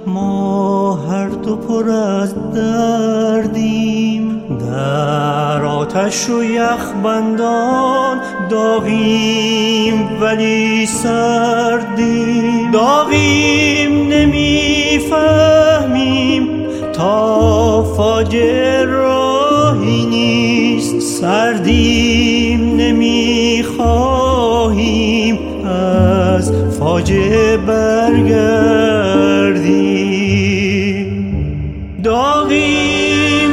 ما هر دو پر از دردیم، در آتش و یخبندان داغیم ولی سردیم. داغیم نمیفهمیم تا فاجعه راهی نیست، سردیم نمیخواهیم از فاجعه برگردیم. داغیم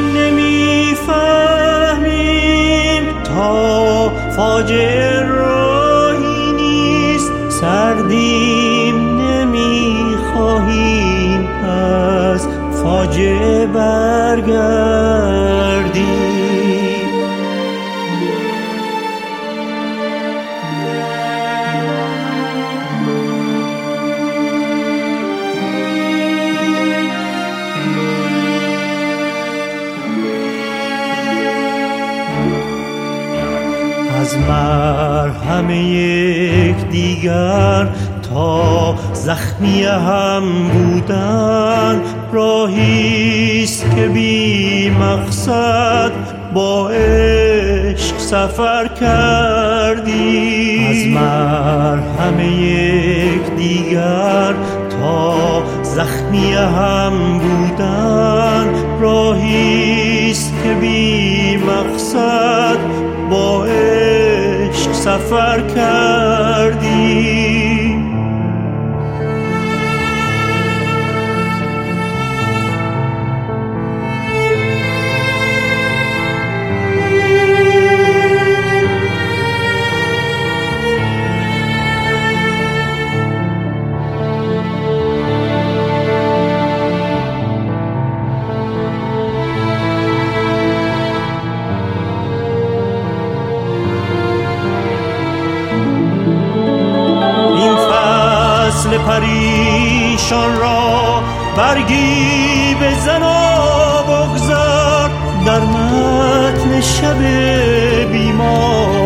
نمیفهمیم تا فاجعه راهی نیست، سردیم نمیخواهیم از فاجعه برگردیم. از مرهم یکدیگر تا زخمی هم بودن، راهیست که بی مقصد با عشق سفر کردیم. از مرهم یکدیگر تا زخمی هم بودن، راهیست که بی مقصد با عشق سفر کردیم. پریشان را برگی بزن و بگذار، در متن شب بیمار